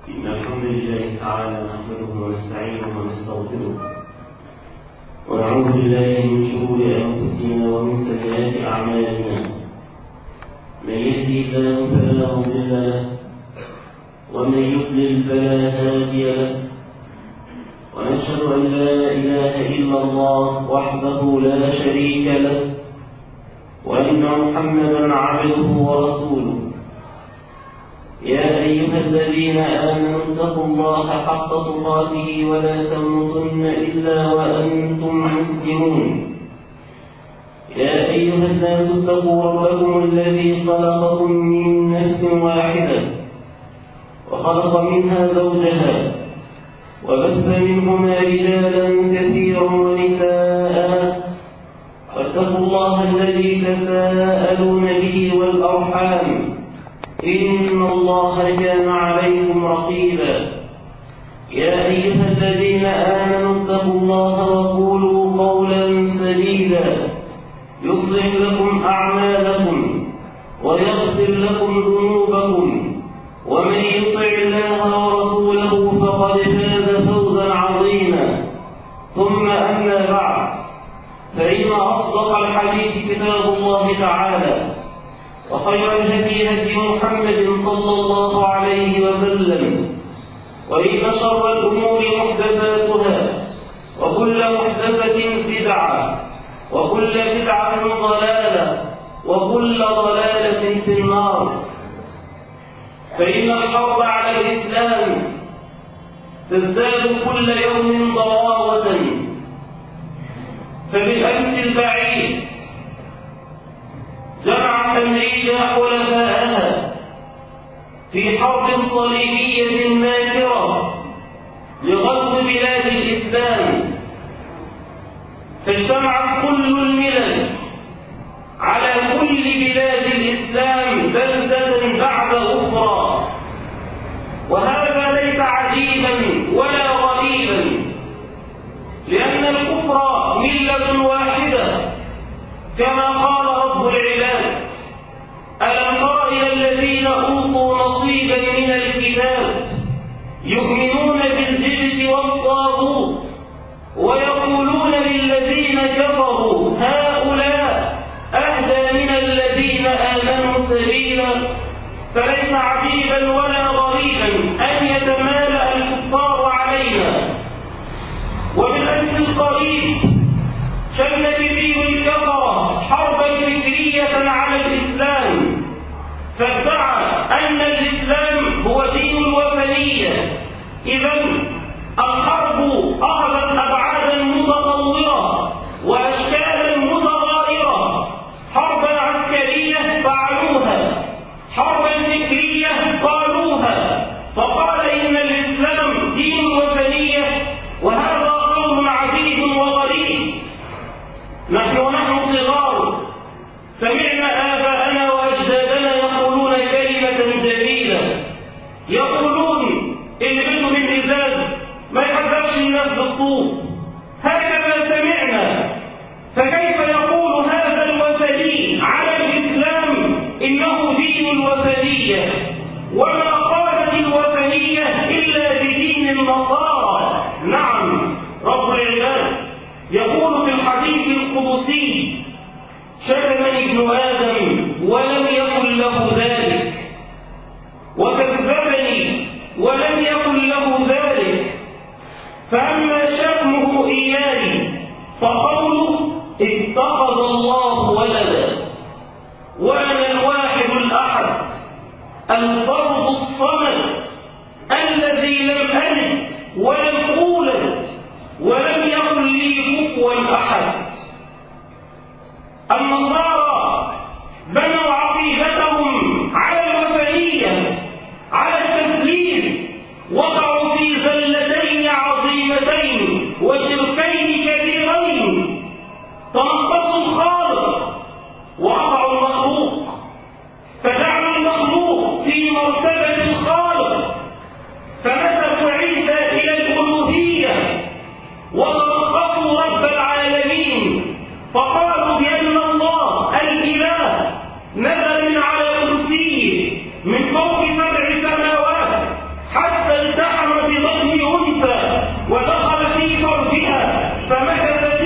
إن الحمد لله تعالى نحمده ونستعينه ونستغفره ونعوذ بالله من شرور أنفسنا ومن سيئات أعمالنا. من يهدي الله فلا مضل له ومن يضلل فلا هادي له، ونشهد أن لا إله إلا الله وحده لا شريك له، وأن محمدا عبده ورسوله. يا أيها الذين آمنوا اتقوا الله حق تقاته ولا تموتن إلا وأنتم مسلمون. يا أيها الناس اتقوا ربكم الذي خلقكم من نفس واحدة وخلق منها زوجها وبث منهما رجالا كثيرا ونساء، واتقوا الله الذي تساءلون به والأرحام إن الله كان عليكم رقيبا. يا أيها الذين آمنوا اتقوا الله وقولوا قولا سديدا يصلح لكم أعمالكم ويغفر لكم ذنوبكم، ومن يطع الله ورسوله فقد فاز فوزا عظيما. ثم أما بعد، فإن أصدق الحديث كتاب الله تعالى، وخير الهدي هدي محمد صلى الله عليه وسلم، وإن شر الأمور محدثاتها، وكل محدثة بدعة، وكل بدعة ضلالة، وكل ضلالة في النار. فإن الحرب على الإسلام تزداد كل يوم ضراوة. فبالأمس البعيد جمعت أمريكا حلفاءها في حرب صليبية ماكرة لغزو بلاد الإسلام، فاجتمعت كل الملل على كل بلاد الإسلام بلدة بعد أخرى. وهذا ليس عجيبا ولا غريبا، لأن الكفر ملة واحدة كما قال رب العباد: ألم تر إلى الذين أوتوا نصيبا من الكتاب يؤمنون بالجبت والطاغوت ويقولون للذين كفروا هؤلاء أهدى من الذين آمنوا سبيلا. فليس عجيبا ولا غريبا أن يتمالأ الكفار علينا. وبالأمس القريب شن نبي الكفرة حربا فكرية على الإسلام، فادعى أن الإسلام هو دين الوثنية. إذن الحرب أخذت أبعادا متطورة وأشكالا متغيرة. حربا عسكرية فعلوها، حربا فكرية قالوها، فقال إن الإسلام دين الوثنية، وهذا قول عجيب وغريب. نحن صغار سمعنا آباءنا وأجدادنا يقولون كلمة جميلة، يقولون البيت بالإزاز ما يحذرش الناس بالطوب، هكذا سمعنا. فكيف يقول هذا الوثني على الإسلام إنه دين الوثنية؟ وما قالت الوثنية إلا بدين النصارى. نعم، رب العباد يقول في الحديث القدسي: شتمني ابن آدم ولم يكن له ذلك، وكذبني ولم يكن له ذلك. فأما شتمه إياي فقوله: اتخذ الله ولدا، وأنا الواحد الأحد الفرد الصمد الذي لم ألد ولم أولد ولم يكن لي كفوا أحد. النصارى بنوا عقيدتهم على الوثنية، على التسليم، وقعوا في زلتين عظيمتين وشركين كبيرين. تنقصوا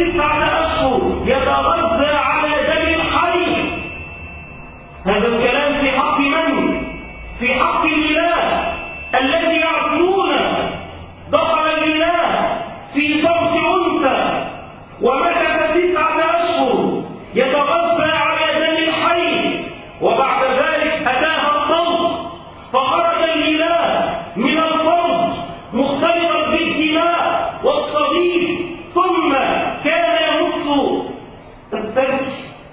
9 أشهر يتغذى على دم الحي. هذا الكلام في حق من؟ في حق الإله الذي يعبدونه. دخل الإله في فرج أنثى ومكث 9 أشهر يتغذى على دم الحي، وبعد ذلك أتاها الطلق فخرج الإله من الفرج مختلطا بالدماء والصديد، ثم كان يمص الثلج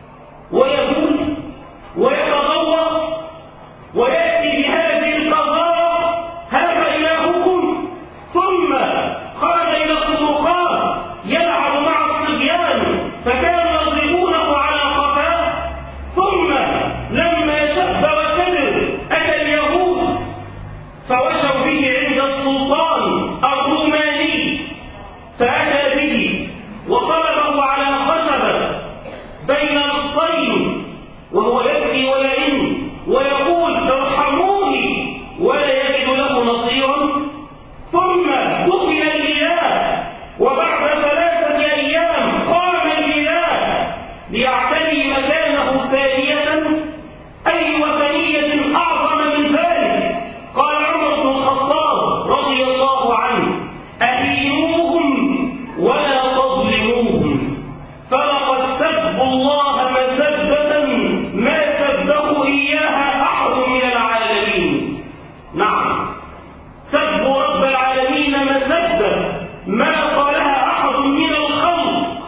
ويبول ويتغوط ويأتي بهذه القذارة، هذا إلهكم. ثم خرج إلى الطرقات يلعب مع الصبيان فكانوا يضربونه على قفاه. ثم لما شب وكبر أتى اليهود فوشوا به عند السلطان الروماني، فأتى به وطلبه على خشبة بين نصين وهو يبكي ويئن ويقول ارحموني، ولا يجد له نصيرا. ثم دفن الإله، وبعد 3 أيام قام الإله ليعتني مكانه ثانية. أي وثنية أعظم من ذلك؟ قال عمر بن الخطاب رضي الله عنه أهينوهم ولا تظلموهم، فلقد سبوا الله مسبة ما سبه إياها أحد من العالمين. نعم، سبوا رب العالمين مسبة ما قالها أحد من الخلق.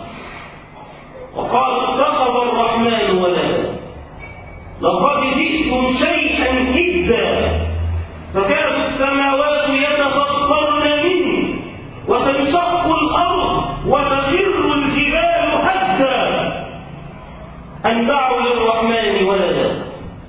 وقال اتخذ الرحمن ولدا، لقد جئتم شيئا جدا، فكانت السماوات يتفطرن منه وتنشق الأرض وتخر الجبال هدا أن دعوا للرحمن ولدا.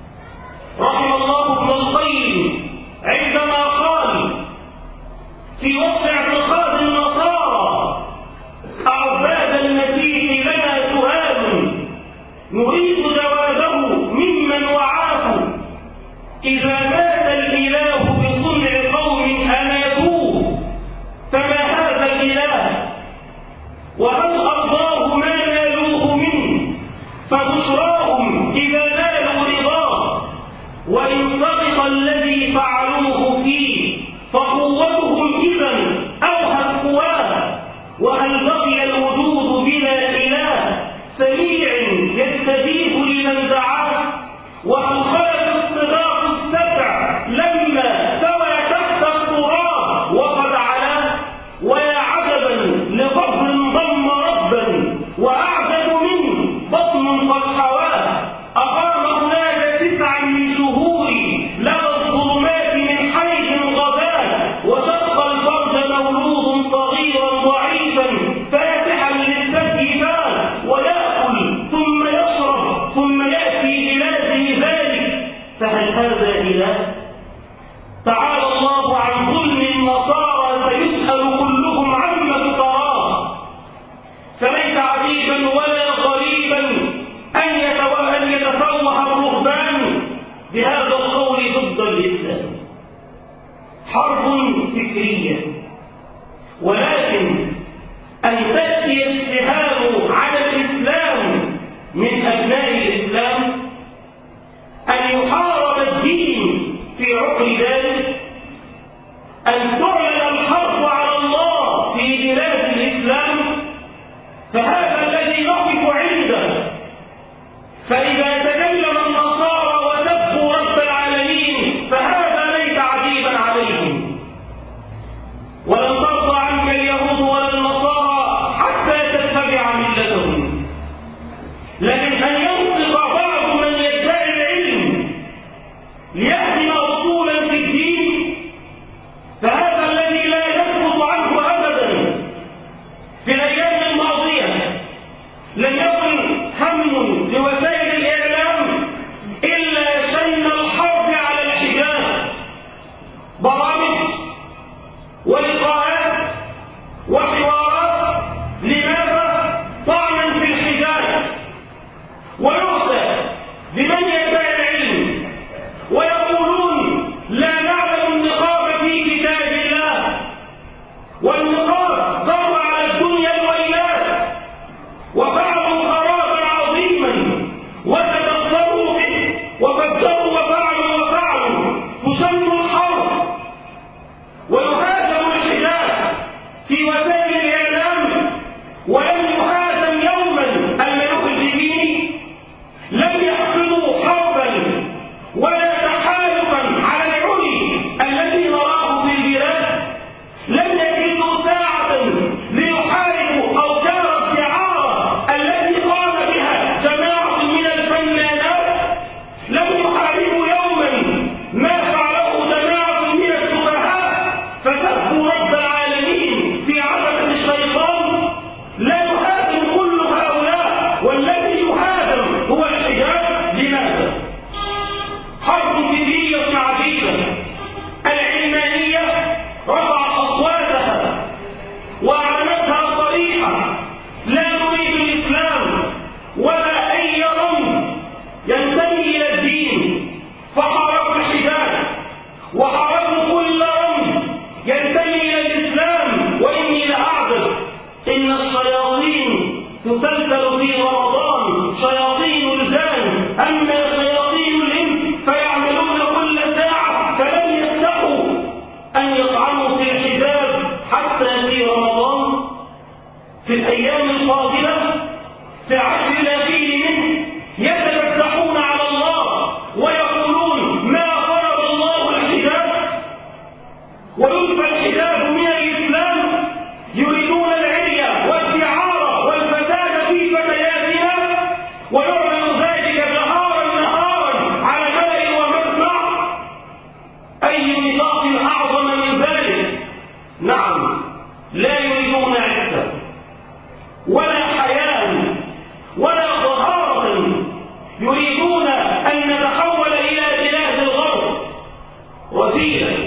رحم الله ابن القيم عندما قال في وصف اعتقاد النصارى أعباد المسيح لنا سؤال نريد جوابه ممن وعاه، إذا مات الإله بصنع قوم أماتوه فما هذا الإله؟ وهل أرضاه ما نالوه منه؟ فبشراهم إذا نالوا رضاه، وإن صدق الذي فعلوه فيه فقوتهم إذا أوهت قواه. وهل بقي الوجود بلا إله سميع يستجيب لمن دعاه؟ وهل خلت الطباق السبع لما سوى تحت التراب وقد علاه؟ ويا عجبا لقبر ضم ربا وأعجب منه بطن قد حواه. أقام هناك 9 من شهور لدى الظلمات من حيث غباه، وشق الفرج مولود صغيرا ضعيفا فاتحا للثدي فاه، ويأكل ثم يشرب ثم يأتي بلازم ذلك، فهل هذا إله؟ تعالى الله عن ظلم النصارى فيسأل كلهم عما افتراه. فليس عجيبا ولا غريبا أن يتفوه الرهبان بهذا القول ضد الإسلام. حرب فكرية، ولكن أن تأتي السهام على الإسلام من أبناء الإسلام، أن يحارب الدين في عقل ذلك، أن تعلن الحرب على الله في بلاد الإسلام، فهذا الذي نقف عنده. فإذا تكلم النصارى وسبوا رب العالمين فهذا ليس عجيبا عليهم. ولن ترضى عنك اليهود ولا النصارى حتى تتبع ملتهم. لكن أن ينطق بعض من يدعي العلم ليهدم أصولا في الدين، فهذا الذي لا يسقط عنه أبدا. في الأيام الماضية لم يكن هم لوسائل الإعلام ويلقى الحجاب من الإسلام يريدون العري والدعارة والفساد في فتياتنا، ويعلن ذلك نهارا على ملأ ومسمع. أي نطاق أعظم من ذلك؟ نعم، لا يريدون عفة ولا حياء ولا طهارة، يريدون أن نتحول إلى بلاد الغرب رذيلة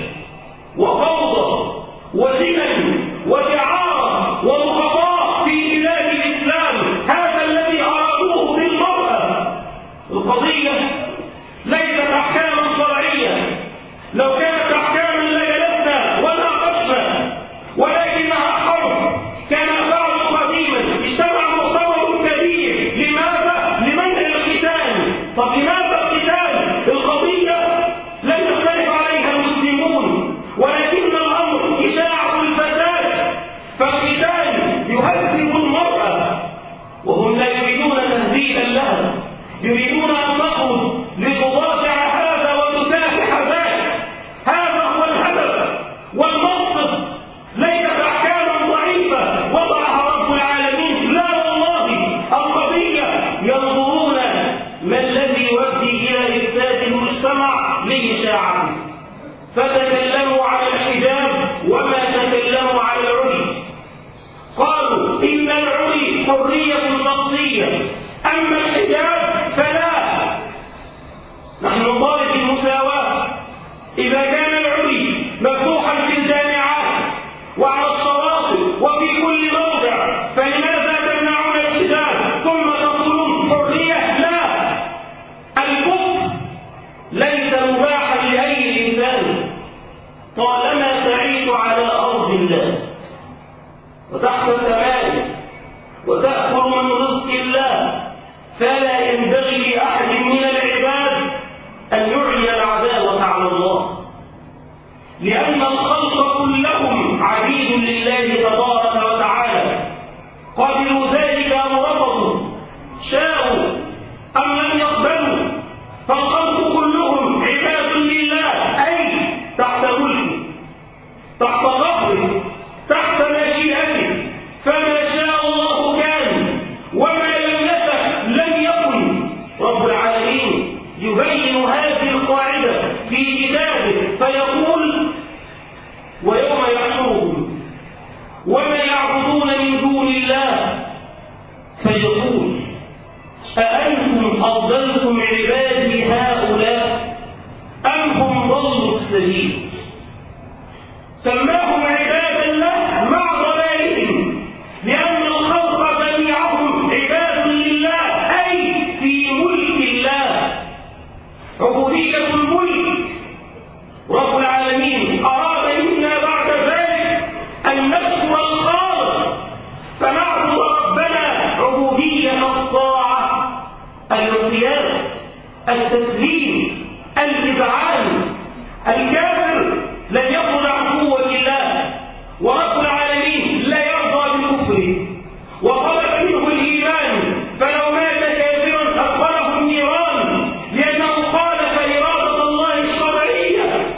وفوضى وزنا ودعارة ومخاطرة في بلاد الإسلام. هذا الذي أرادوه بالمرأة. القضية ليست أحكاما شرعية، لو كانت أحكاما لجلسنا وناقشنا، ولكنها حرب كما فعلوا قديما. اجتمع مؤتمر كبير، لماذا؟ لمنع القتال. طب لماذا القتال؟ القضية لم يختلف عليها المسلمون، ولكن الأمر إشاعة الفساد، فالقتال يهذب المرأة وهم لا يريدون تهذيبا لها، يريدون أن تخرج لتضافع هذا وتسافح ذاك. هذا هو الهدف والمقصد، ليست أحكاما ضعيفة وضعها رب العالمين، لا والله. القضية ينظرون ما الذي يؤدي إلى إفساد المجتمع لإشاعته، فتكلموا على الحجاب وما تكلموا على العري. قالوا إن العري حرية شخصية، أما الحجاب فلا. نحن نطالب المساواة. إذا كان العري مفتوحا في الجامعات وعلى الشواطئ وفي كل موضع، فلماذا تمنعون الحجاب ثم تقولون حرية؟ لا، الكفر ليس مباحا لأي إنسان طالما تعيش على أرض الله وتحت سمائه وتأكل من رزق الله، فلا ينبغي لأحد من العباد أن يعلن العداوة على الله، لأن الخلق كلهم عبيد لله تبارك وتعالى، قبلوا ذلك أم رفضوا، شاءوا أم لم يقبلوا، فالخلق كلهم عباد لله، أي تحت ملكه، تحت ظهره، تحت مشيئته. فما شاء الله كان، وما لم يشأ لم يكن. رب العالمين يبين هذه القاعدة في كتابه فيقول: ويوم يحشرهم وما يعبدون من دون الله فيقول أأنتم أضللتم عبادي هؤلاء أم هم ضلوا السبيل. سماهم عبادا له مع ضلالهم، لأن الخلق جميعهم عباد لله، أي في ملك الله، عبودية الملك. رب العالمين أراد منا بعد ذلك أن نشكر الخالق، فنعبد ربنا عبودية الطاعة، الانقياد، التسليم، الإذعان. الكافر لن يخرج عن قوة الله، ورب العالمين لا يرضى بكفره وطلب منه الإيمان، فلو مات كافرا أدخله النيران، لأنه خالف إرادة الله الشرعية.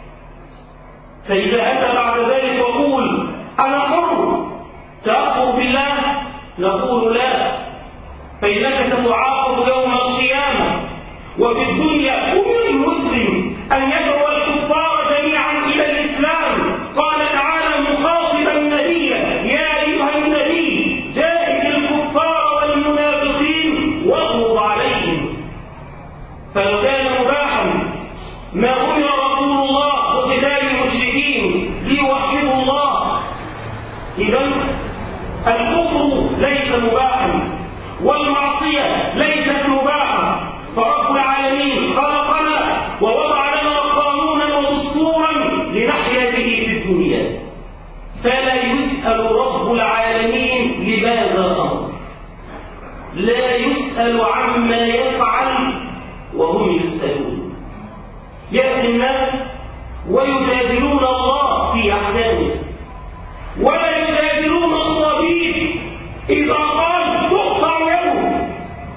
فإذا أتى بعد ذلك وقول أنا حر، تأخر بالله، نقول لا، فإنك ستعاقب يوم القيامة. وفي الدنيا أمر المسلم أن يدعو الكفار جميعا إلى الإسلام. قال تعالى مخاطبا النبي: يا أيها النبي جاهد الكفار والمنافقين واغلظ عليهم. فلو كان مباحا ما أمر رسول الله بقتال المشركين ليوحدوا الله. إذن الكفر ليس مباحا والمعصية ليست مباحة، فرب العالمين خلقنا ووضع لنا قانونا ودستورا لنحيا به في الدنيا، فلا يسأل رب العالمين لماذا أمر، لا يسأل عما يفعل وهم يسألون. يأتي الناس ويجادلون الله في أحكامه، ولا يجادلون الطبيب إذا قال تقطع يده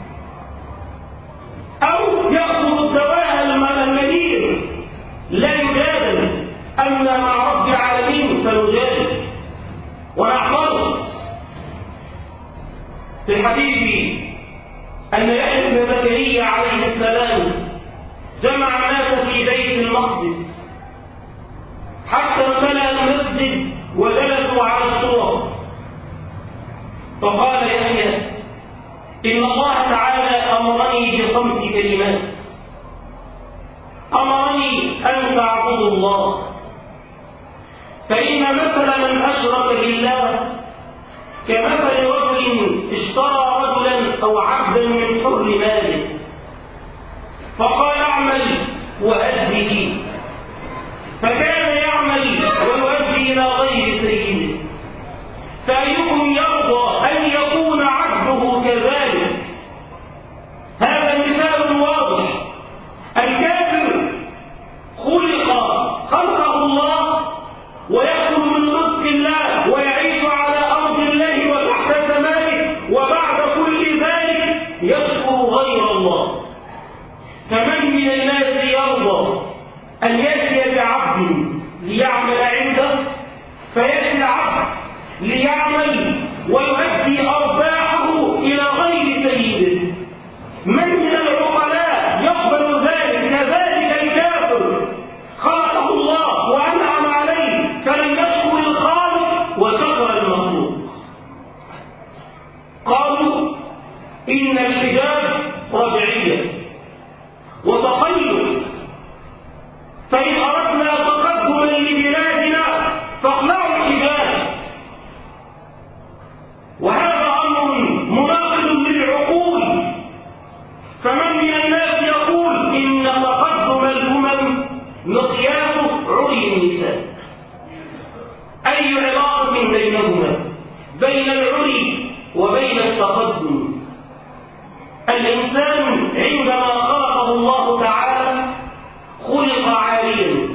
أو يأخذ الدواء المريض، لا يجادل. أما مع رب فنجاهد ونعمل. في الحديث أن يحيى بن زكريا عليه السلام جمع الناس في بيت المقدس حتى امتلأ المسجد وجلسوا على الصور، فقال يحيى: إن الله تعالى أمرني ب5 كلمات. أمرني أن تعبدوا الله، فإن مثل من أشرك بالله كمثل رجل اشترى رجلا أو عبدا من حر ماله، فقال: اعمل وأده، فكان يعمل ويؤدي إلى غير سيده، فأيكم يرضى أن يكون عبده كذلك؟ هذا مثال واضح. الكافر خلقه الله ويأكل من رزق الله ويعيش على أرض الله وتحت سمائه، وبعد كل ذلك يشكر غير الله. فمن من الناس يرضى أن يأتي بعبد ليعمل عنده، فيأتي العبد ليعمل ويؤدي أرباحه إلى غير سيده؟ من العقلاء يقبل ذلك؟ كذلك الكافر خلقه الله وأنعم عليه فلم يشكر الخالق وشكر المخلوق. قالوا إن الحجاب رجعية وتخيل، فإن أردنا تقدما لبلادنا فاخلعوا الحجاب، وهذا أمر مناقض للعقول. فمن من الناس يقول إن تقدم الأمم مقياس عري النساء. أي علاقة بينهما، بين العري وبين التقدم؟ الإنسان عندما خلقه الله تعالى خلق عاريا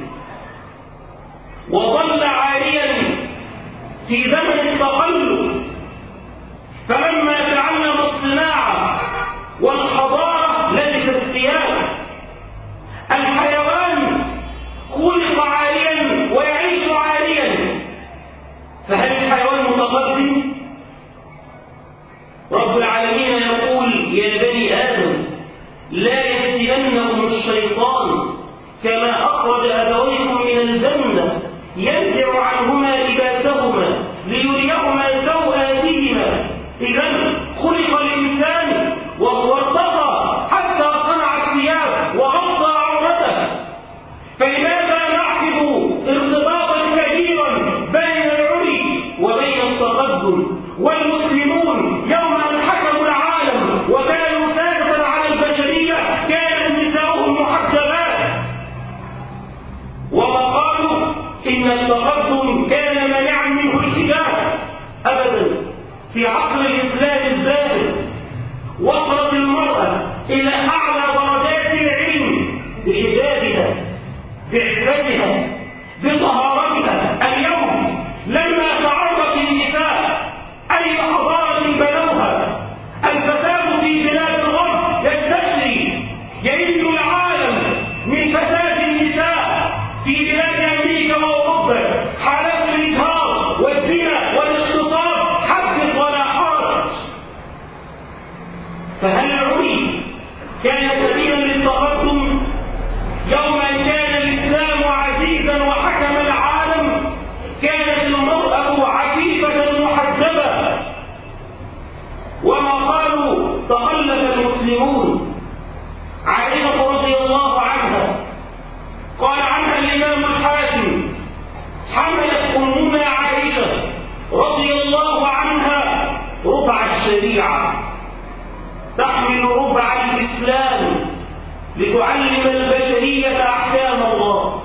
وظل عاريا في زمن التقلب، فلما تعلم الصناعة والحضارة لبس الثياب. الحيوان خلق عاريا ويعيش عاريا، فهل الحيوان متقدم؟ رب العالمين يقول: يا بني آدم لا يفتننكم الشيطان كما أخرج أبويكم من الجنة ينزع عنهما لباسهما ليريهما سوآتهما. إذن خلق الإنسان وهو ارتقى حتى صنع الثياب وغطى عورته، فلماذا نعقد ارتباطا كبيرا بين العري وبين التقدم؟ والمسلمون يوم أن حكموا العالم وكانوا سادة على البشرية كانت نساؤهم محجبات، وما قالوا إن التقدم كان منعا منه الحجاب أبدا. في عصر الإسلام الزاهد وصلت المرأة إلى أعلى درجات العلم بحجابها، بعفتها، بطهارتها. اليوم لما تعرف النساء أي حضارة بنوها، الفساد في بلاد الغرب يستشري، يئن العالم من فساد النساء في بلاد أمريكا وأوروبا، حالات الإجهاض والزنا والاغتصاب حدث ولا حرج. فهل العري كان سبيلا للتقدم؟ يوم أن كان الإسلام عزيزا وحكم العالم كانت المرأة عفيفة محجبة، وما قالوا تخلف المسلمون. عائشة رضي الله عنها قال عنها الإمام الحاكم: حملت أمنا عائشة رضي الله عنها ربع الشريعة، تحمل ربع الإسلام لتعلم البشرية أحكام الله.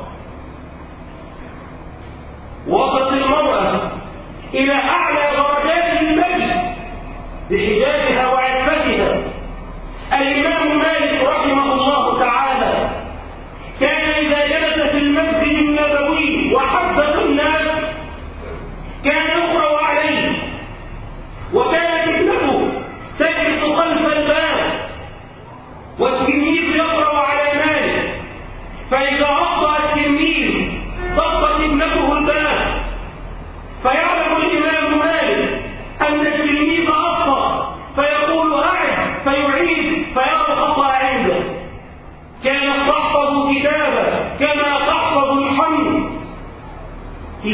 وصلت المرأة إلى أعلى درجات المجد بحجابها وعفتها. الإمام مالك رحمه الله تعالى كان إذا جلس في المسجد النبوي وحدث الناس كان يقرأ عليه، وكانت ابنته تجلس خلف الباب والتلميذ يقرأ على مالك، فإذا أخطأ التلميذ طبت ابنته الباب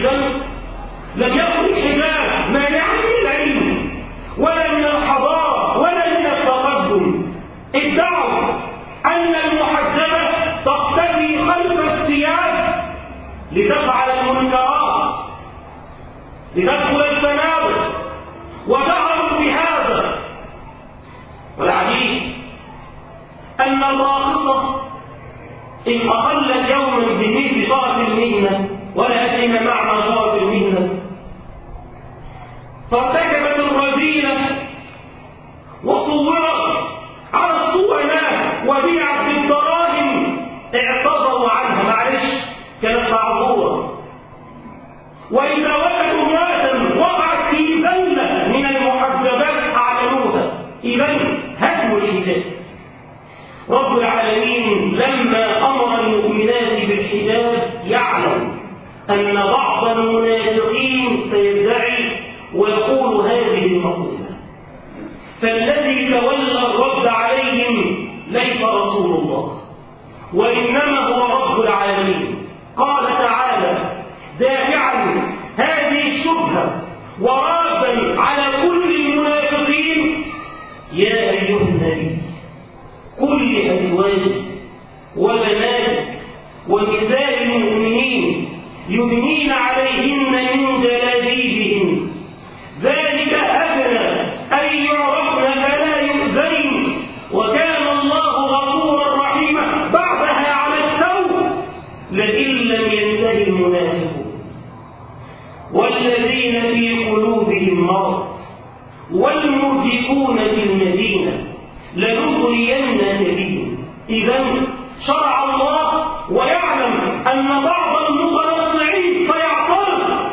إذا لم يكن الحجاب مانعا من العلم ولا من الحضارة ولا من التقدم. ادعوا أن المحجبة تختفي خلف الثياب لتفعل المنكرات، لتدخل التناول، ودعوا بهذا. والعجيب أن الراقصة إن أقلت يوما بمثل شرف المهنة، ولا أدري ما معنى شرف المهنة، فارتكبت الرذيلة وصورت على الصوانات وبيعت بالدراهم، اعتذروا عنها، معلش كانت معذورة. وإذا وجدوا امرأة وقعت في زلة من المحجبات أعلنوها. إذن هدم الحجاب. رب العالمين لما أمر المؤمنات بالحجاب يعلم أن بعض المنافقين سيدعي ويقول هذه المقولة، فالذي تولى الرد عليهم ليس رسول الله وإنما هو رب العالمين. قال تعالى دافعا هذه الشبهة وردا على كل المنافقين: يا أيها النبي قل لأزواجك وبناتك ونساء المؤمنين يدنين عليهن من جلابيبهن ذلك أدنى أن يعرفن فلا يؤذين وكان الله غفورا رحيما. بعدها على التوبة: لئن لم ينتهي المنافقون والذين في قلوبهم مرض والمرجفون في المدينة لنغرينك بهم. إذن شرع الله ويعلم أن بعض المتنطعين سيعترض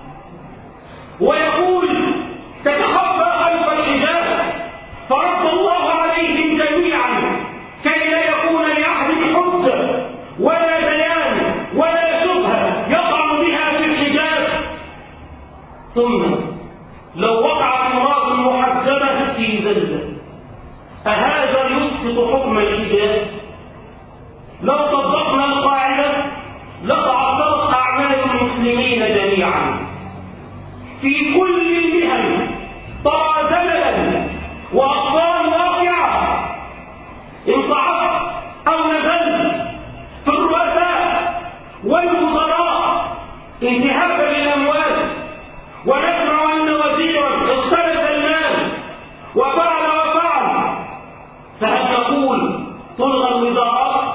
ويقول تتخفى خلف الحجاب، فرد الله عليهم جميعا كي لا يكون لأحد حجة ولا بيان ولا شبهة يقع بها في الحجاب. ثم لو وقعت امرأة محجبة في زلة، أهذا يسقط حكم الحجاب؟ لو طبقنا القاعدة لتعطلت أعمال المسلمين جميعا في كل المهن. ترى زللا وأطفال واقعة، إن صعدت أو نزلت في الرؤساء والوزراء انتهاكا للأموال، ونسمع أن وزيرا اختلف المال وفعل، فهل نقول تلغى الوزارات؟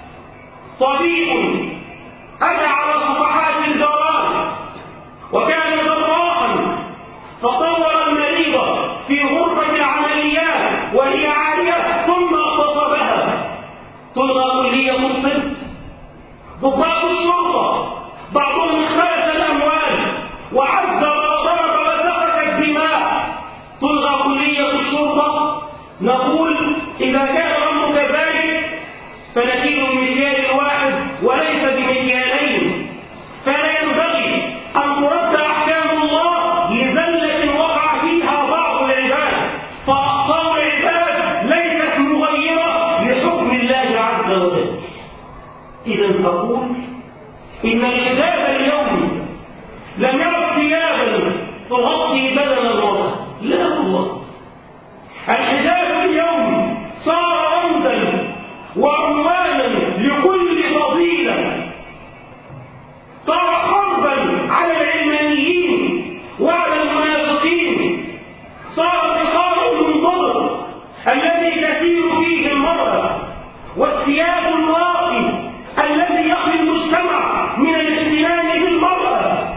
طبيب أتى على صفحات الجرائد وكان جراحا فصور المريضة في غرفة العمليات وهي عارية ثم اغتصبها. تلغى كلية الطب؟ ضباط الشرطة بعضهم اختلف الأموال وعذب وضرب وسفك الدماء، تلغى كلية الشرطة؟ نقول إذا كان الأمر كذلك فنكيل بمكيال واحد وليس بمكيالين، فلا ينبغي أن ترد أحكام الله لزلة وقع فيها بعض العباد، فأخطاء العباد ليست مغيرة لحكم الله عز وجل. إذا أقول إن الحجاب اليوم لم يعد ثيابا تغطي بدن المرأة، لا والله. الحجاب اليوم صار رمزا وعنوانا لكل فضيلة، صار حربا على العلمانيين وعلى المنافقين، صار القرار المنضبط الذي تسير فيه المرأة والثياب الواقي الذي يقي المجتمع من الاختلال بالمرأة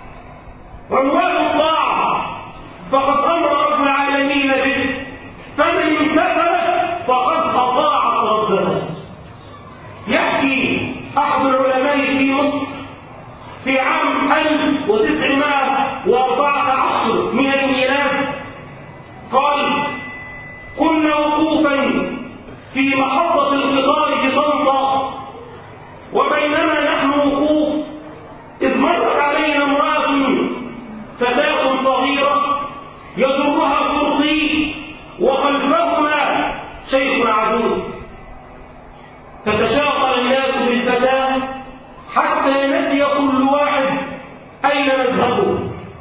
عنوان الطاعة، فقد أمر رب العالمين به، فمن امتثل فقد أطاع ربه. يحكي أحد العلماء في مصر في عام 1914 من الميلاد قال: كنا وقوفا في محطة القطار في طنطا، وبينما نحن وقوف إذ مرت علينا امرأة فتاة صغيرة يجرها شرطي وخلفهما شيخ عجوز، فتشاغل الناس بالفتاة حتى نسي كل واحد نذهب؟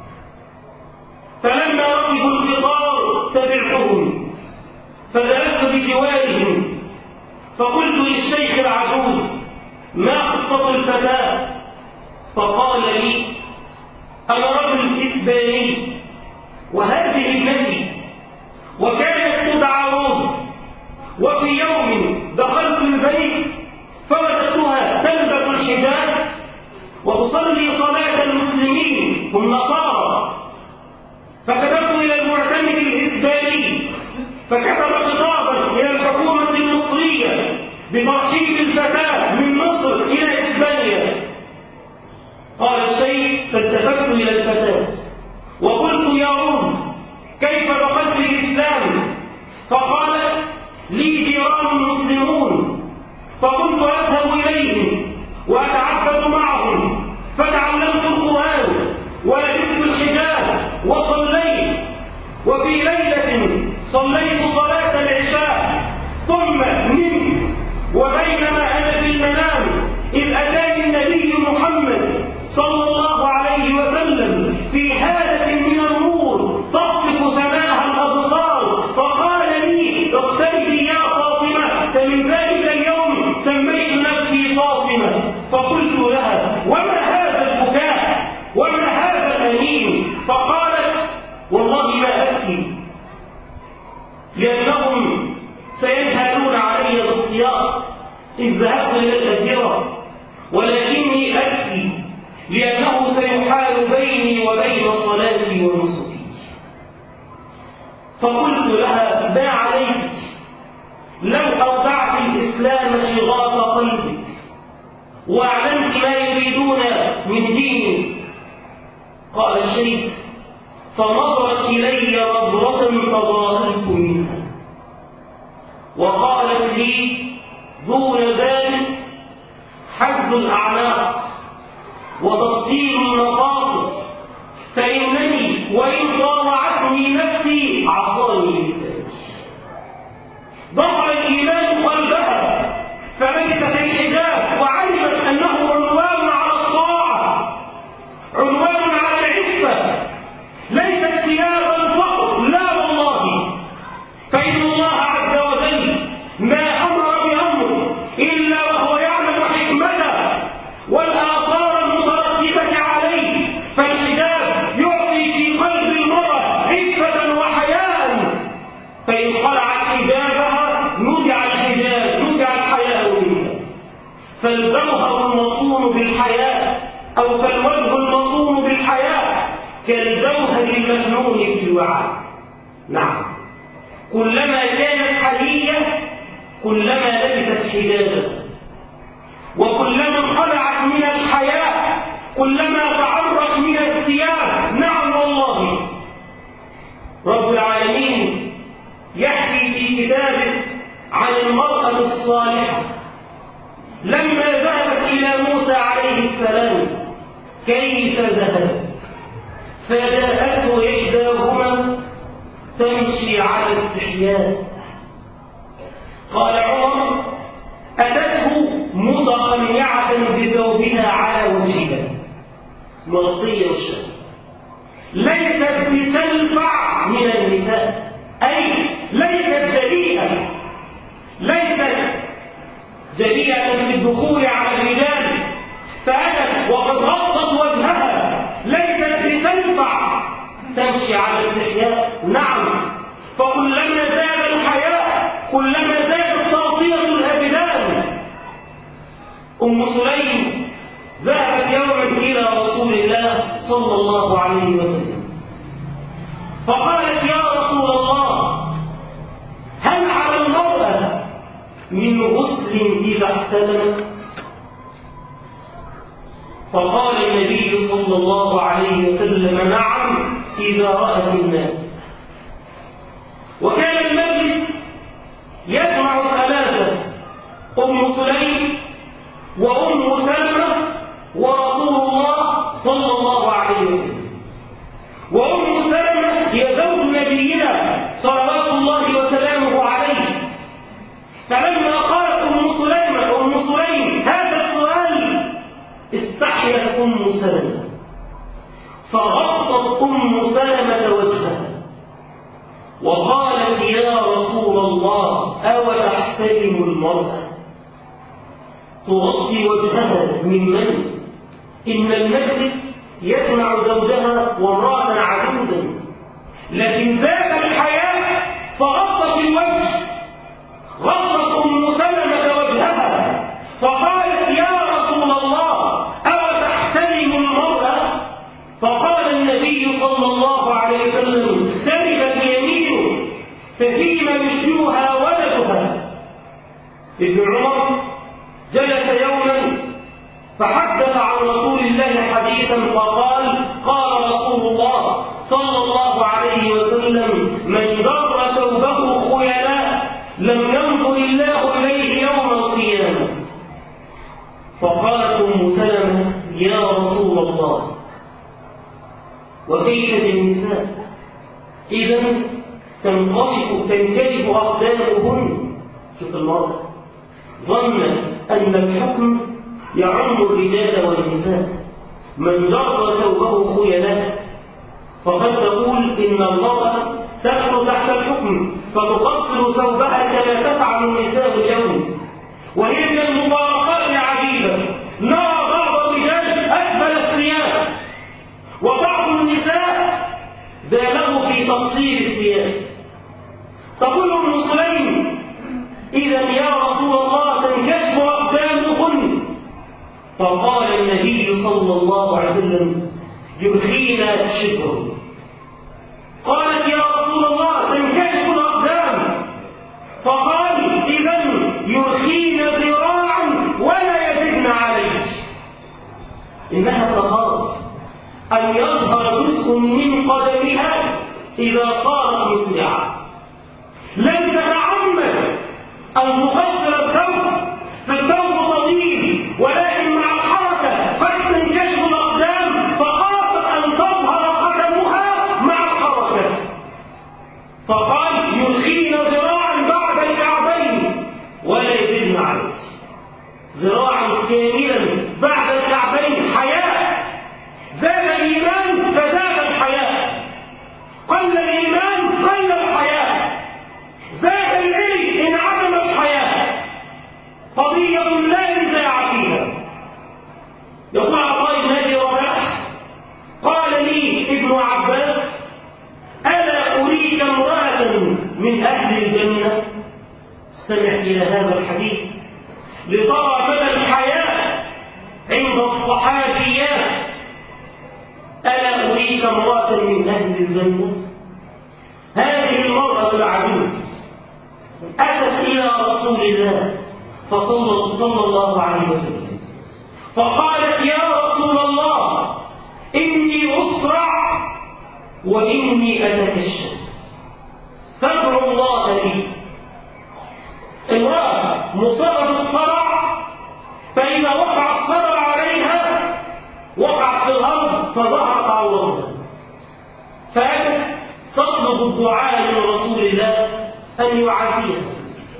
فلما ركبوا القطار تبعتهم، فجلست بجوارهم، فقلت للشيخ العجوز: ما قصة الفتاة؟ فقال لي: أنا رجل إسباني وهذه ابنتي، وكانت تدعى روز، وفي يوم دخلت البيت فوجدتها تلبس الحجاب وتصلي صلاة المسلمين النصارى، فكتبت إلى المعتمد الإسباني فكتب خطابا إلى الحكومة المصرية بترحيب الفتاة من مصر إلى إسبانيا. قال الشيخ: فالتفت إلى الفتاة وقلت: يا روز، كيف دخلت الإسلام؟ فقالت: لي جيران مسلمون، فكنت أذهب إليهم وأتعبد معهم، فتعلمت القرآن ولبست الحجاب وصليت، وفي ليلة صليت صلاة العشاء ثم نمت، وبينما أنا في المنام إذ أتاني النبي محمد صلى الله عليه وسلم في هالة من النور تطفق سماها الأبصار، فقال لي: اقتربي يا فاطمة، فمن ذلك اليوم سميت نفسي فاطمة. فقلت لها: وما هذا البكاء؟ وما هذا الأنين؟ فقالت: والله ما أبكي، لأنهم سينهالون علي بالسياط إذ ذهبت إلى الأجرة، ولكني أبكي لأنه سيحال بيني وبين صلاتي ونسكي. فقلت لها: ما عليك لو أودعت الإسلام شغاف قلبك وأعلمت ما يريدون من دينك. قال الشيخ: فنظرت إلي نظرة تضاءلت منها وقالت لي: دون ذلك حز الأعناق وتفصيل المقاصد، فإنني وإن طاوعتني نفسي عصاني لساني. ضرب الإيمان قلبها فلبست الحجاب وعلمت أنه عنوان على الطاعة، عنوان على العفة، ليست ثيابا فقط، لا والله، فإن الله عز وجل ما أمر بأمر إلا وهو يعلم حكمته والآثار المترتبة عليه. فالحجاب يعطي في قلب المرأة عفة وحياء، فإن خلعت حجابها نزع الحجاب، نزع الحياء منها. فالجوهر المصون بالحياء أو فالوجه المصون بالحياء كالجوهر المكنون في الوعاء. نعم، كلما كانت حلية كلما لبست حجابا، وكلما خلعت من الحياء كلما تعرت من الثياب. نعم والله، رب العالمين يحكي في كتابه عن المرأة الصالحة لما ذهبت إلى موسى عليه السلام. كيف ذهبت؟ فجاءته إحداهما تمشي على استحياء. قال عمر: أتته متقنعة بثوبها على وجهها، مغطية وشها، ليست بتلفع من النساء، أي ليست جريئة، ليست جريئة في الدخول على الرجال، فأتت وقد غطت وجهها، ليست بتلفع، تمشي على الاستحياء. نعم، فكلما زاد الحياء كلما زادت تغطية الأبدان. أم سليم ذهبت يوما إلى رسول الله صلى الله عليه وسلم فقالت: يا رسول الله، هل على المرأة من غسل إذا احتلمت؟ فقال النبي صلى الله عليه وسلم: نعم، إذا رأت الماء. وكان المجلس يجمع ثلاثة: أم سليم وأم سلمة ورسول الله صلى الله عليه وسلم. وأم سلمة هي زوج نبينا صلوات الله وسلامه عليه. فلما قالت أم سليم هذا السؤال استحيت أم سلمة فغطت أم سلمة وجهها وقالت يا رسول الله أو تحترم المرأة تغطي وجهها ممن؟ إن المجلس يسمع زوجها وامرأة عجوزا، لكن ذات الحياة فغطت الوجه، غطت أم سلمة وجهها فقالت يا رسول الله أو تحترم المرأة؟ فقال النبي صلى الله عليه وسلم تربت يمينه ففيما يشبهها ولدها. ابن عمر جلس يوما فحدث عن رسول الله حديثا فقال قال رسول الله صلى الله عليه وسلم من جر ثوبه خيلاء لم ينظر الله إليه يوم القيامة. فقالت أم سلمة يا رسول الله وكيف بالنساء؟ إذن تنكشف أقدامهن. شوف المرأة ظن أن الحكم يعم الرجال والنساء، من جر ثوبه خيلاء، فقد تقول إن المرأة تدخل تحت الحكم فتقصر ثوبها كما تفعل النساء اليوم. وهي من المفارقات العجيبة، نرى بعض الرجال أسفل الثياب وبعض النساء بالغوا في تقصير الثياب. تقول ام سليم إذا يا رسول الله تنكشف أقدامهن. فقال النبي صلى الله عليه وسلم يرخينا شبر. قالت يا رسول الله تنكشف الأقدام. فقال إذا يرخينا ذراعا ولا يزدن عليه. إنها تخاف أن يظهر جزء من قدمها إذا صارت مسرعة، لن تتعمد أن تقصر الثوب فالثوب طويل، ولكن مع الحركة قد تنكشف الأقدام فخافت أن تظهر قدمها مع الحركة. فقال يرخين ذراعا بعد الكعبين ولا يزدن عليه. ذراعا كاملا بعد الكعبين حياة. زاد الإيمان فزاد الحياة، قل الإيمان قل الحياة، زاد العلم انعدم الحياة. قضية لا نزاع فيها. يقول عطاء بن أبي رباح قال لي ابن عباس ألا أريك امرأة من أهل الجنة؟ استمع إلى هذا الحديث لترى مدى الحياة عند الصحابيات. ألا أريك امرأة من أهل الجنة؟ هذه المرأة العجوز أتت إلى رسول الله صلى الله عليه وسلم فقالت يا رسول الله إني أسرع وإني أتكشف فادعو الله لي. امرأة مصابة بالصرع، فإذا وقع الصرع عليها وقعت في الأرض فظهرت عورتها، فأتت تطلب الدعاء من رسول الله أن يعافيها.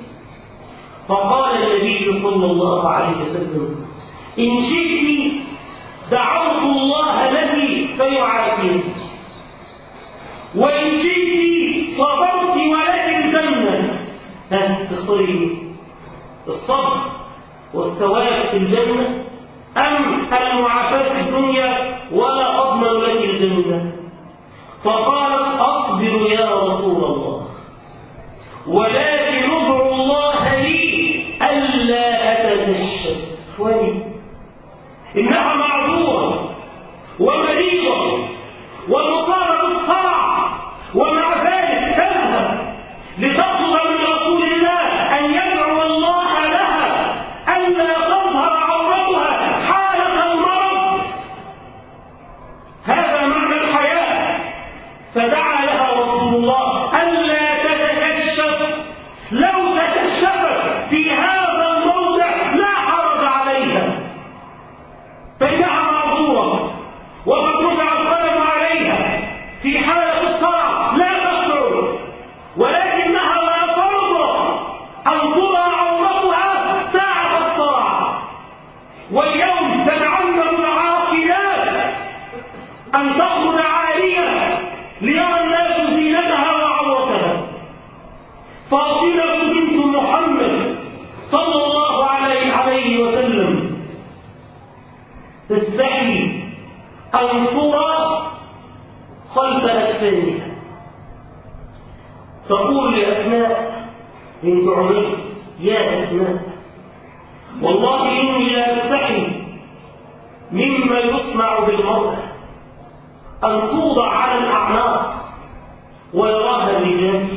فقال النبي صلى الله عليه وسلم إن شئت دعوت الله لك فيعافيك، وإن شئت صبرت ولك الجنة. تختاري الصبر والثواب في الجنة أم المعافاة في الدنيا ولا أضمن لك الجنة؟ فقالت أصبر يا رسول الله ولكن ادعو الله لي ألا أتكشف. إنها معذورة ومريضة ومصابة الصرع، ومع ذلك تذهب لتطلب من رسول الله أن يدعو الله لها ألا تظهر عورتها حالة المرض. هذا معنى الحياة. فدعا لها رسول الله ألا تتكشف. لو تكشفت في هذا الموضع لا حرج عليها، فإنها معذورة وقد رفع القلم عليها في حالة الصرع لا تشعر، ولكنها لا ترضى أن ترى عورتها ساعة الصرع. واليوم تتعمد العاقلات أن تطلب ليرى الناس زينتها وعورتها. فاطمة بنت محمد صلى الله عليه وسلم تستحي أن ترى خلف أكفانها، تقول لأسماء بنت عميس: يا أسماء، والله إني لا أستحي مما يصنع بالمرأة أن توضع على الأعناق ويراها الرجال.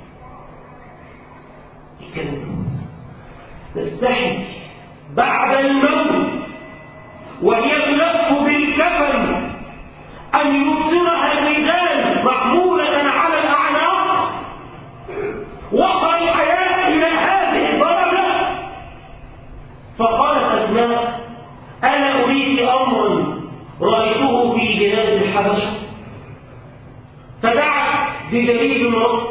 تستحي بعد الموت وهي تلف بالكفن أن يبصرها الرجال محمولة على الأعناق. وصل الحياة إلى هذه الدرجة. فقالت أسماء: أنا أريد أمرا رأيته في بلاد الحبشة. فدعت بجليد رطب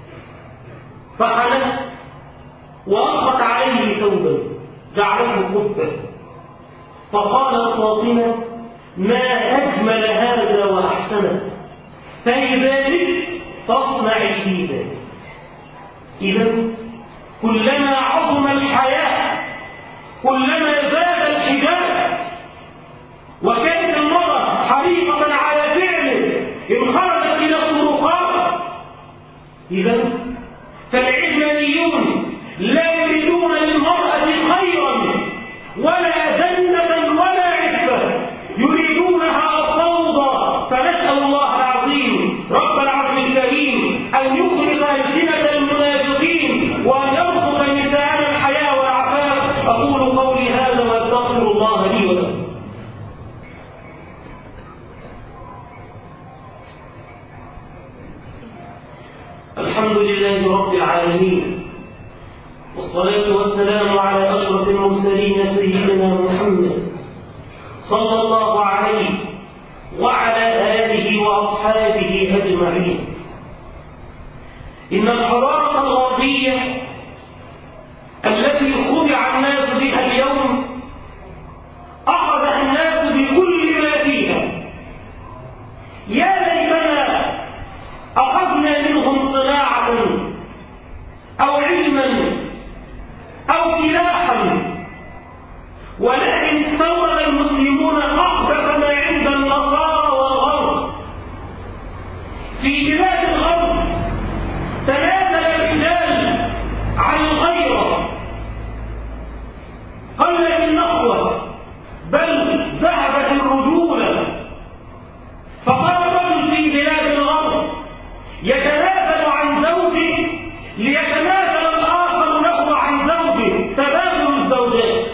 فحنت وألقت عليه ثوبا جعله قبة. فقالت فاطمة: ما أجمل هذا وأحسنه، فلذلك فاصنعي لي ذلك. إذا كلما عظم الحياة كلما زاد الحجاب. وكانت المرأة حريصة على فعله إن خرجت إلى الطرقات. إذا فالعلمانيون لا يريدون للمرأة خيرا ولا جنة ولا عفة، يريدونها فوضى. فنسأل الله العظيم رب العرش الكريم أن يخرج ألسنة المنافقين وأن يرزق نساءنا الحياة والعفاف. أقول قولي هذا وأستغفر الله لي ولكم. الحمد لله رب العالمين، والصلاة والسلام على أشرف المرسلين سيدنا محمد صلى الله عليه وعلى آله وأصحابه أجمعين. إن الحضارة الغربية التي خدع الناس بها اليوم أخذها الناس بكل ما فيها. يا ليتنا أخذنا منهم صناعة أو علما أو سلاحا، ولكن استورد المسلمون أقدس ما عند النصارى والغرب. في بلاد الغرب تنازل الرجال عن الغيرة، قلت النخوة، بل ذهبت الرجولة. فقال الرجل في بلاد الغرب يتنازل عن زوجه ليتنازل الآخر له عن زوجه، تبادل الزوجات.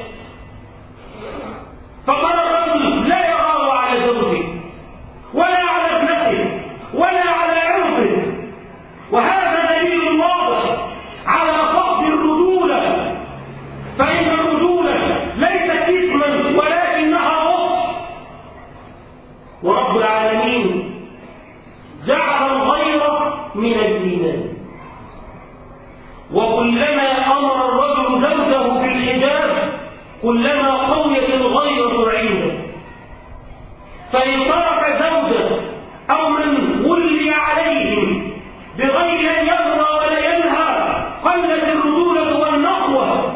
فقال الرجل لا يغار على زوجه ولا على ابنته ولا على عرضه، وهذا دليل واضح على فقد الرجولة. فإن الرجولة ليست إثما ولكنها وصف. ورب العالمين جعل الغيرة من الإيمان. وكلما أمر الرجل زوجه بالحجاب كلما قويت الغيرة عنده. فإن ترك زوجه أو من ولي عليهم بغير أن يأمر ولا ينهى قلت الرجولة والنخوة.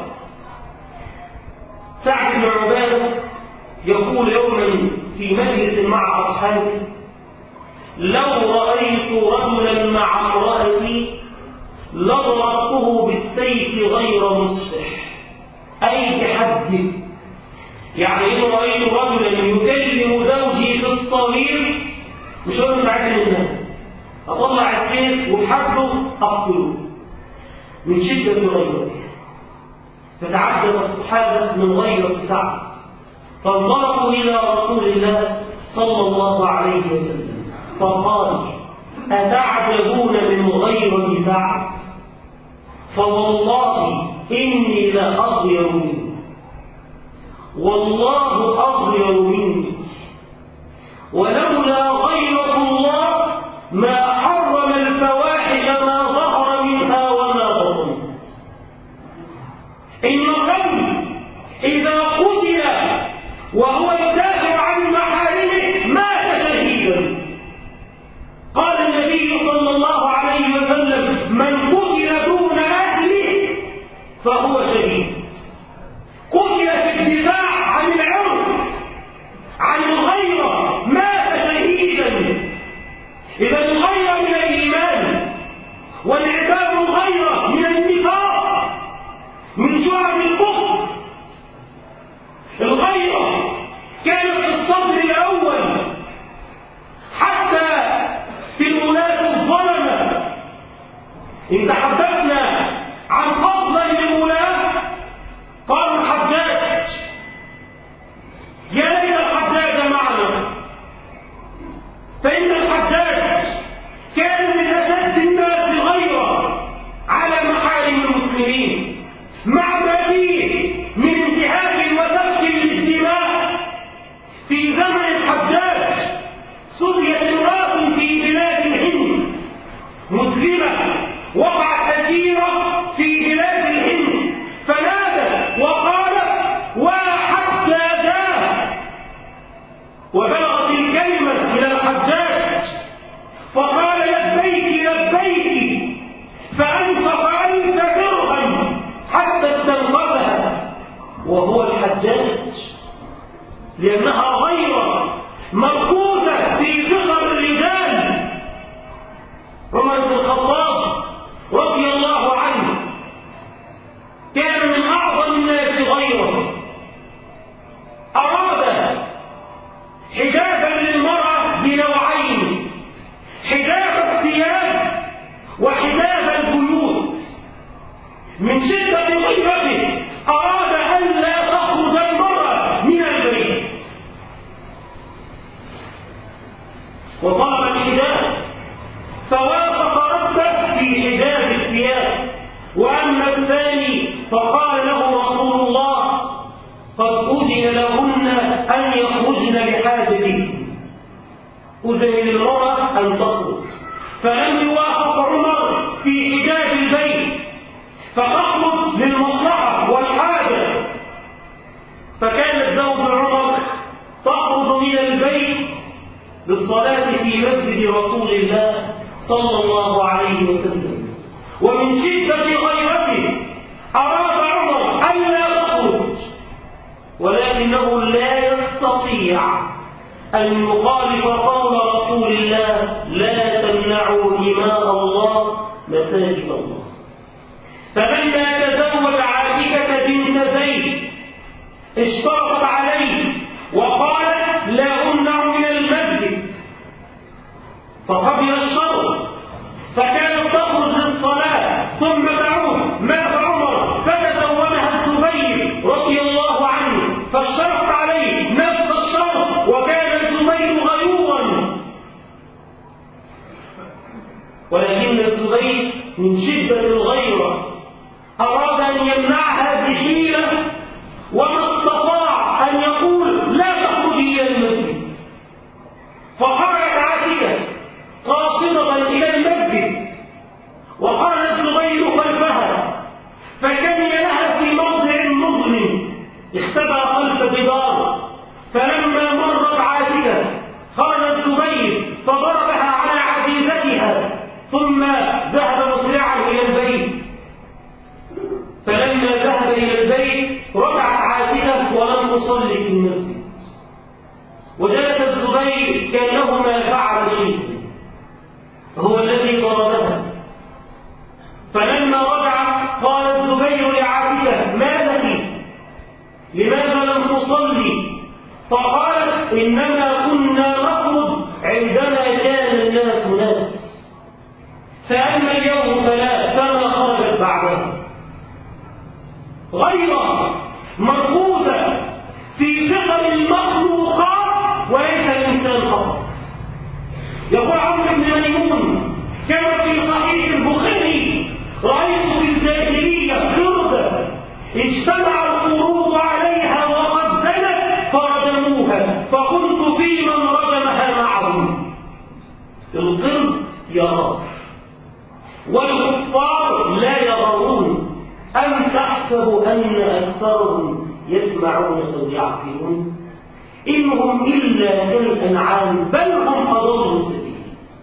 سعد بن عبادة يقول يوما في مجلس مع أصحابه: لو رأيت رجلا مع امرأتي لضربته بالسيف غير مصفح، أي بحده. يعني إن رأيت رجلا يكلم زوجي في الطريق مش هقول بعد منها، أطلع السيف وبحده أقتله من شدة غيرته. فتعجب الصحابة من غيرة سعد، فانطلقوا إلى رسول الله صلى الله عليه وسلم فقال: أتعجبون من غيرة سعد؟ فوالله إني لأغير منه، والله أغير مني، ولولا غيرة الله ما حرم الفواحش ما ظهر منها وما بطن. إن الرجل إذا قتل وهو يدافع عن محارمه مات شهيدا. قال شعب الكفر. الغيرة كانت في الصدر الأول حتى في الولاة الظلمة. إن تحدثنا عن فضل للولاة قال الحجاج: يا ليت الحجاج معنا، فإن الحجاج كان من أشد الناس غيرة على محارم المسلمين، مع ما فيه من انتهاك وسفك للدماء. في زمن الحجاج سريت امرأة في بلاد الهند مسلمة، وقعت أسيرة في بلاد الهند، فنادت وقالت: وحجاجاه. وبلغت الكلمة إلى الحجاج فقال: لبيك لبيك، فأنفق 1000 درهم حتى استنقذها، وهو الحجاج، لأنها غيرة مركوزة في صغر الرجال. عمر بن الخطاب رضي الله عنه كان من أعظم الناس غيرة. أراد حجابا للمرأة بنوعين: حجاب الثياب وحجاب البيوت. من شدة غيرته أراد أن لا تخرج المرأة من البيت، وطلب الحجاب، فوافق ربه في حجاب الثياب. وأما الثاني فقال له رسول الله: قد أذن لهن أن يخرجن بحاجتهن، أذن للمرأة أن تخرج. فلم يوافق عمر في حجاب البيت، فتخرج للمصلحة والحاجة. فكانت زوج عمر تخرج من البيت للصلاة في مسجد رسول الله صلى الله عليه وسلم، ومن شدة غيرته أراد عمر أن لا تخرج، ولكنه لا يستطيع أن يخالف قول رسول الله: لا تمنعوا إماء الله مساجد الله. فلما تزوج عاتكة بنت زيد اشترطت عليه وقالت: لا أمنع من المسجد، فقبل الشرط، فكانت تخرج للصلاة ثم تعود. مات عمر فتزوجها الزبير رضي الله عنه، فاشترط عليه نفس الشرط، وكان الزبير غيورا. ولكن الزبير من شدة الغيرة أراد أن يمنعها بحيلة، وما استطاع أن يقول: لا تخرجي إلى المسجد. فخرجت عاتكة قاصدة إلى المسجد، وخرج الزبير خلفها، فكان لها في موضع مظلم اختبأ خلف جدار. فلما مرت عاتكة خرج الزبير فضربها على عزيزتها، ثم ذهب مسرعا إلى البيت. فلما ذهب إلى البيت رجعت عاتكة ولم تصلي في المسجد، وجلس الزبير كأنه ما فعل شيء، هو الذي ضربها. فلما رجع قال الزبير لعاتكة: ما لك؟ لماذا لم تصلي؟ فقالت: إنما كنا نخرج عندما كان الناس ناس، فأما اليوم فما خرجت بعدها. غيرة مركوزة في صغر المخلوقات وليس الإنسان فقط. يقول عمرو بن ميمون كما في صحيح البخاري: رأيت في الجاهلية قردة اجتمع القرود عليها وقد زنت فرجموها، فكنت في من رجمها معهم. القرد يرى والكفار لا يرون. أم تحسب أن أكثرهم يسمعون أو يعقلون؟ إنهم إلا كالأنعام بل هم أضل سبيلا.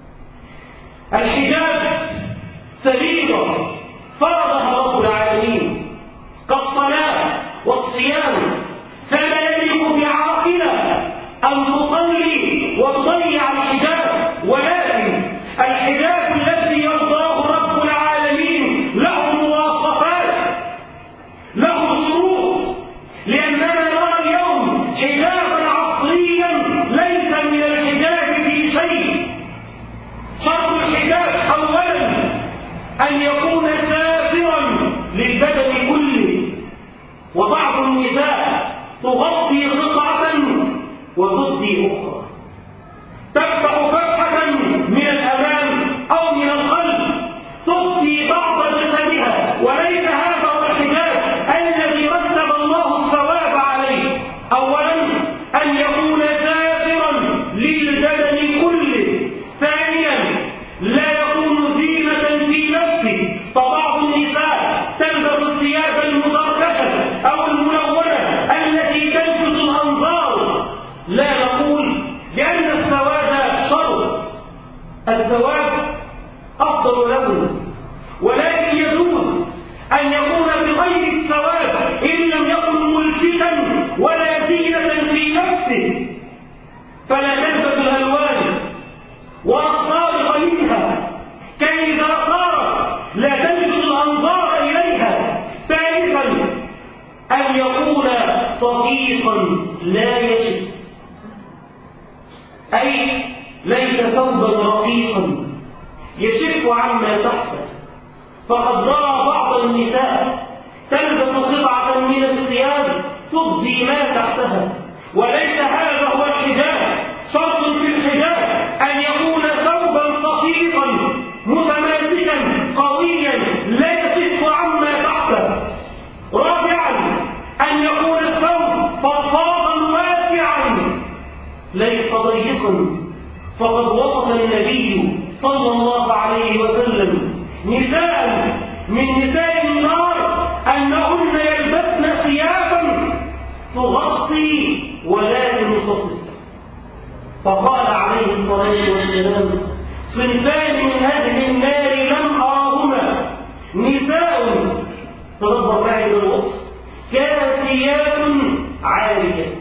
الحجاب فريضة فرضها رب العالمين كالصلاة والصيام، فلا يليق بعاقلة أن تصلي وتضيع الحجاب، ولكن الحجاب الذي يرضاه رب العالمين له مواصفات، له أن يكون سافرا للبدن كله، وبعض النساء تغطي قطعة وتبدي أخرى، تفتح فتحة من الأمام أو من الخلف تبدي بعض جسدها، وليس هذا هو الحجاب الذي رتب الله الثواب عليه. أولا أن يكون سافرا للبدن كله، ثانيا لا يكون زينة في نفسه، فبعض النساء تلبس الثياب المزركشة أو الملونة التي تلفت الأنظار. لا نقول لأن السواد شرط، السواد أفضل له، ولكن يجوز أن يكون بغير السواد إن لم يكن ملفتا ولا زينة في نفسه، فلا تلبس الألوان والصارغ منها كي إذا صارت لا تلفت الأنظار إليها. ثالثا أن يكون صديقا لا يشف، أي ليس ثوبا رقيقا يشف عما تحته، فقد نرى بعض النساء تلبس قطعة من الثياب تبدي ما تحتها، وليس هذا هو الحجاب. شرط في الحجاب أن يكون ثوبا صفيقا متماسكا قويا لا يشف عما تحته. رابعا أن يكون الثوب فضفاضا واسعا ليس ضيقا، فقد وصف النبي صلى الله عليه وسلم نساء من نساء النار أنهن يلبسن ثيابا تغطي ولا تنتصف، فقال عليه الصلاة والسلام: صنفان من أهل النار لم أراهما، نساء تدبر معي بالوصف كاسيات عاريات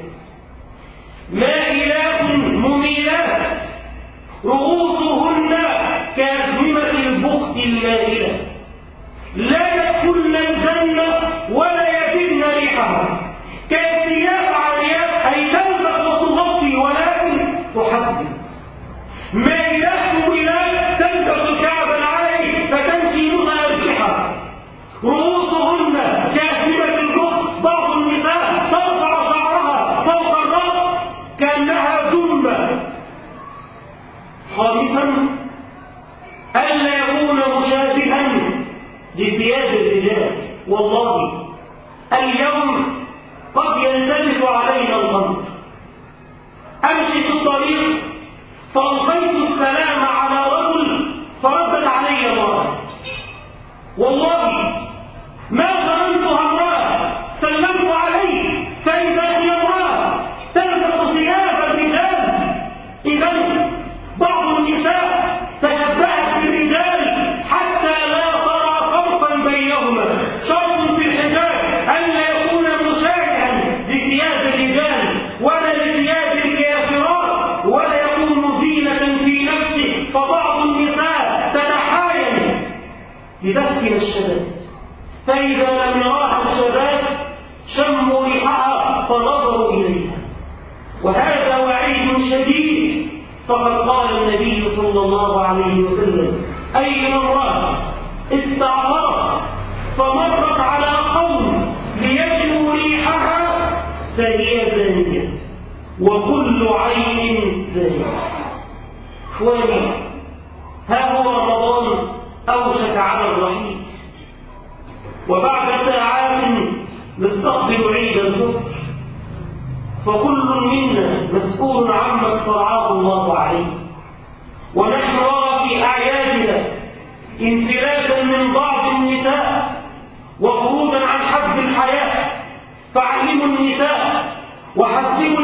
مائلات مميلات رؤوسهن كأزمة البخت المائلة، لا يدخلن الجنة ولا يجدن ريحها. كاسيات عاريات أي تلبس وتغطي ولكن تحدد، مائلات مميلات تلبس الكعب العالي فتمشي لها أرجحها، رؤوسهن كأزمة البخت، بعض النساء ترفع شعرها فوق الرأس كأنها جمة. خامسا ألا يكون مشابها لثياب الرجال. والله اليوم قد يلتبس علينا الأمر، أمشي في الطريق فألقيت السلام على رجل فردت علي امرأة، والله ما ظننتها امرأة، سلمت عليه فإذا هي امرأة تلبس ثياب الرجال. إذن بعض النساء تشبهت بالرجال حتى لا ترى فرقا بينهما. شرط في الحجاب ألا يكون مشابها لثياب الرجال ولا لثياب الكافرات، ولا يكون زينة في نفسه، فبعض النساء تتحايل لتسكن الشباب، فإذا لم يراها الشباب شموا ريحها فنظروا إليها، وهذا وعيد شديد. فقد قال النبي صلى الله عليه وسلم: أي امرأة استعطرت فمرت على قوم ليجدوا ريحها فهي زانية، وكل عين زانية. إخواني، ها هو رمضان أوشك على الرحيل، وبعد ساعات نستقبل عيد الفطر، فكل منا مسؤول عما اخترعه الله عليه، ونحن نرى في أعيادنا انفلاتا من بعض النساء وخروجا عن حد الحياة. فعلموا النساء وحذروا